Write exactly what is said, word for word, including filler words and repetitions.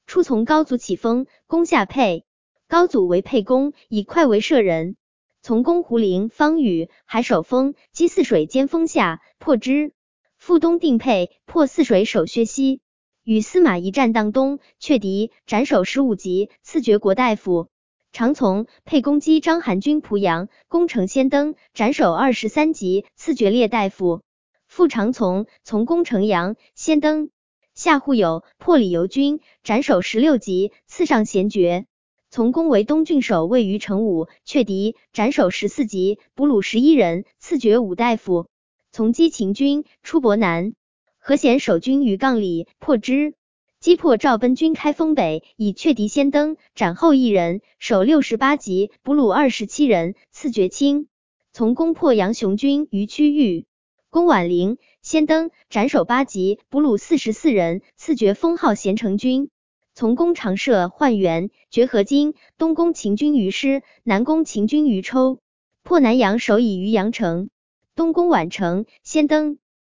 初从高祖起封，攻下沛。高祖为沛公，以快为舍人。从攻胡陵、方宇，还守丰，击泗水兼丰下，破之。复东定沛，破泗水守薛西。与司马懿战荡东，却敌，斩首十五级，赐爵国大夫。常从，沛攻击章邯军濮阳，攻城先登，斩首二十三级，赐爵列大夫。复常从，从攻城阳，先登。夏户有，破李由军，斩首十六级，赐上贤爵。从攻为东郡守卫于城武，却敌，斩首十四级，捕虏十一人，赐爵武大夫。从击秦军，出博南。何贤守军于杠里，破之。击破赵奔军开封北，以却敌先登，斩后一人，首六十八级，捕虏二十七人，赐爵卿。从攻破杨雄军于区域，攻宛陵，先登，斩首八级，捕虏四十四人，赐爵封号咸成君。从攻长社、换元，绝河津，东攻秦军于师，南攻秦军于抽，破南阳，守以于阳城。东攻宛城，先登。